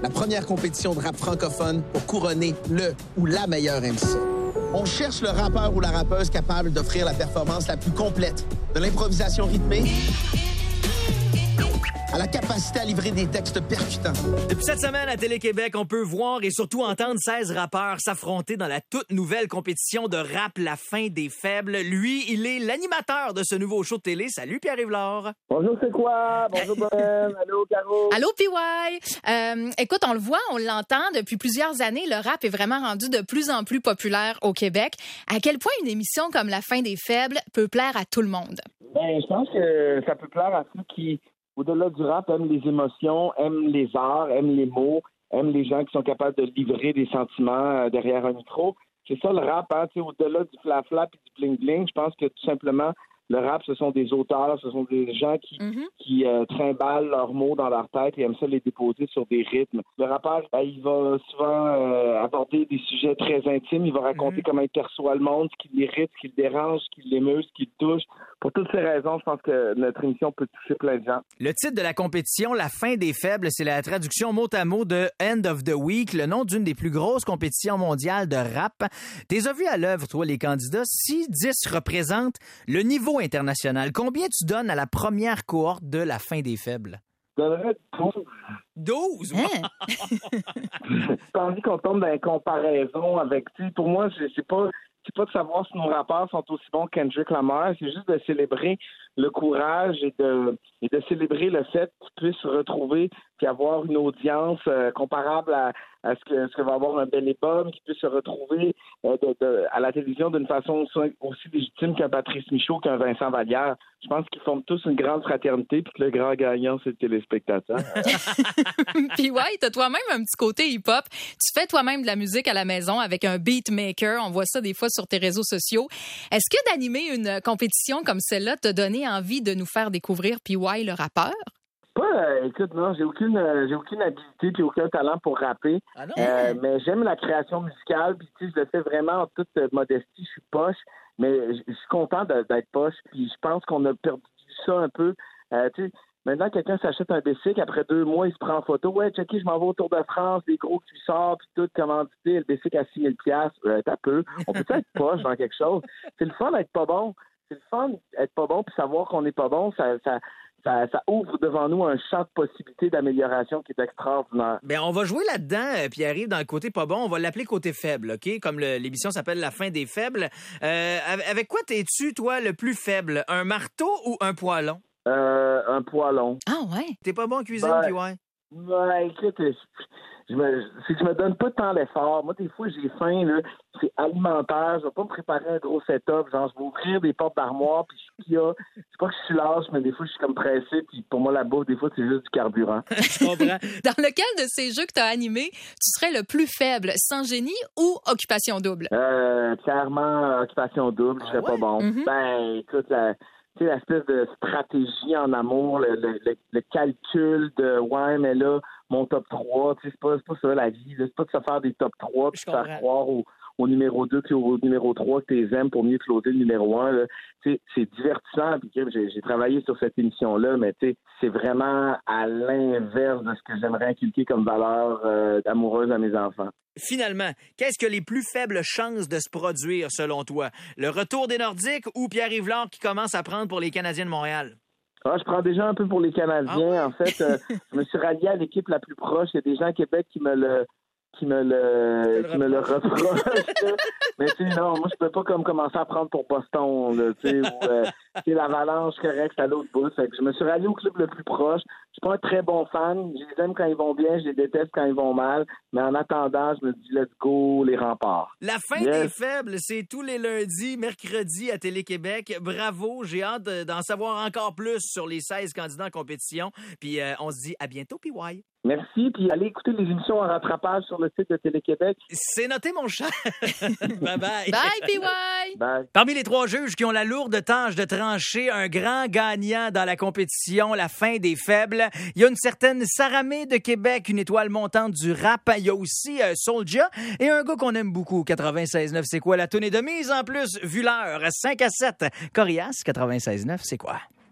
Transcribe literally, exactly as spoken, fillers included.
la première compétition de rap francophone pour couronner le ou la meilleure M C. On cherche le rappeur ou la rappeuse capable d'offrir la performance la plus complète, de l'improvisation rythmée à la capacité à livrer des textes percutants. Depuis cette semaine à Télé-Québec, on peut voir et surtout entendre seize rappeurs s'affronter dans la toute nouvelle compétition de rap La Fin des Faibles. Lui, il est l'animateur de ce nouveau show de télé. Salut Pierre-Yves Laure. Bonjour, c'est quoi? Bonjour, Bohème. Allô, Caro. Allô, P Y. Euh, écoute, on le voit, on l'entend depuis plusieurs années. Le rap est vraiment rendu de plus en plus populaire au Québec. À quel point une émission comme La Fin des Faibles peut plaire à tout le monde? Ben, je pense que ça peut plaire à ceux qui, au-delà du rap, aiment les émotions, aiment les arts, aiment les mots, aiment les gens qui sont capables de livrer des sentiments derrière un micro. C'est ça le rap, hein, tu sais, au-delà du fla-fla et du bling-bling, je pense que tout simplement, le rap, ce sont des auteurs, ce sont des gens qui, mm-hmm. qui euh, trimballent leurs mots dans leur tête et aiment ça les déposer sur des rythmes. Le rappeur, ben, il va souvent euh, aborder des sujets très intimes. Il va raconter mm-hmm. comment il perçoit le monde, ce qui l'irrite, ce qui le dérange, ce qui l'émeut, ce qui le touche. Pour toutes ces raisons, je pense que notre émission peut toucher plein de gens. Le titre de la compétition, La Fin des Faibles, c'est la traduction mot à mot de End of the Week, le nom d'une des plus grosses compétitions mondiales de rap. T'es as vu à l'œuvre, toi, les candidats? Si dix représentent le niveau international, combien tu donnes à la première cohorte de La Fin des Faibles? Je donnerais douze. douze? Hein? J'ai pas envie qu'on tombe dans une comparaison avec... Pour moi, c'est, c'est pas... C'est pas de savoir si nos rappeurs sont aussi bons que Kendrick Lamar, c'est juste de célébrer le courage et de, et de célébrer le fait qu'ils puissent se retrouver et avoir une audience euh, comparable à, à ce que, ce que va avoir un bel album, qu'ils puissent se retrouver euh, de, de, à la télévision d'une façon aussi légitime qu'un Patrice Michaud, qu'un Vincent Vallière. Je pense qu'ils forment tous une grande fraternité puis que le grand gagnant, c'est le téléspectateur. Puis ouais, t'as toi-même un petit côté hip-hop. Tu fais toi-même de la musique à la maison avec un beatmaker. On voit ça des fois sur tes réseaux sociaux. Est-ce que d'animer une compétition comme celle-là t'a donné envie de nous faire découvrir P Y, le rappeur? Pas, euh, écoute, non, j'ai aucune, euh, j'ai aucune habilité puis aucun talent pour rapper. Ah non? Euh, mais j'aime la création musicale. Puis tu sais, je le fais vraiment en toute euh, modestie. Je suis poche, mais je suis content de, d'être poche. Puis je pense qu'on a perdu ça un peu. Euh, tu sais, maintenant, quelqu'un s'achète un bicycle, après deux mois, il se prend en photo. Ouais, checké, je m'en vais au Tour de France, des gros cuissards, puis tout, commandité, le bicycle à six mille dollars. Euh, t'as peu. On peut être poche dans quelque chose. C'est le fun d'être pas bon. C'est le fun d'être pas bon, puis savoir qu'on n'est pas bon, ça, ça, ça, ça ouvre devant nous un champ de possibilités d'amélioration qui est extraordinaire. Bien, on va jouer là-dedans, Pierre-Yves, dans le côté pas bon. On va l'appeler côté faible, OK? Comme le, l'émission s'appelle La Fin des Faibles. Euh, avec quoi t'es-tu, toi, le plus faible? Un marteau ou un poêlon? Euh, un poêlon. Ah ouais? T'es pas bon en cuisine, Ben, puis ouais? Ouais, écoute, je me, c'est que je me donne pas tant d'efforts. Moi, des fois, j'ai faim, là. C'est alimentaire. Je vais pas me préparer un gros setup. Genre, je vais ouvrir des portes d'armoire, puis je suis là. C'est pas que je suis lâche, mais des fois, je suis comme pressé, puis pour moi, la bouffe, des fois, c'est juste du carburant. Je comprends. Dans lequel de ces jeux que t'as animés, tu serais le plus faible? Sans génie ou Occupation double? Euh, clairement, occupation double, je serais Ah ouais? pas bon. Mm-hmm. Ben, écoute, la, tu sais, l'espèce de stratégie en amour, le, le, le, le calcul de, ouais, mais là, mon top trois, tu sais, c'est pas, c'est pas ça la vie, là. C'est pas de se faire des top trois puis Je faire comprends. croire au, au numéro deux puis au numéro trois que t'es aimes pour mieux closer le numéro un, là. Tu sais, c'est divertissant, puis j'ai, j'ai travaillé sur cette émission-là, mais tu sais, c'est vraiment à l'inverse de ce que j'aimerais inculquer comme valeur euh, amoureuse à mes enfants. Finalement, qu'est-ce que les plus faibles chances de se produire, selon toi? Le retour des Nordiques ou Pierre-Yves Laure qui commence à prendre pour les Canadiens de Montréal? Ah, je prends déjà un peu pour les Canadiens. Ah ouais? En fait, euh, je me suis rallié à l'équipe la plus proche. Il y a des gens à Québec qui me le qui me le, le qui me le reprochent. Mais tu sais, non, moi, je peux pas comme commencer à prendre pour Boston, là, tu sais, ou euh, tu sais, l'Avalanche, correct, c'est à l'autre bout. Fait que je me suis rallié au club le plus proche. Je suis pas un très bon fan. Je les aime quand ils vont bien, je les déteste quand ils vont mal. Mais en attendant, je me dis, let's go, les remparts. La Fin Yes. des Faibles, c'est tous les lundis, mercredis à Télé-Québec. Bravo, j'ai hâte d'en savoir encore plus sur les seize candidats en compétition. Puis euh, on se dit à bientôt, P Y. Merci, puis allez écouter les émissions en rattrapage sur le site de Télé-Québec. C'est noté, mon cher. Bye-bye. Bye, P Y! Bye. Parmi les trois juges qui ont la lourde tâche de trancher un grand gagnant dans la compétition La Fin des Faibles, il y a une certaine Saramé de Québec, une étoile montante du rap. Il y a aussi euh, Soulja et un gars qu'on aime beaucoup, quatre-vingt-seize neuf, c'est quoi? La tournée de mise en plus, vu l'heure, cinq à sept. Corias, quatre-vingt-seize neuf, c'est quoi?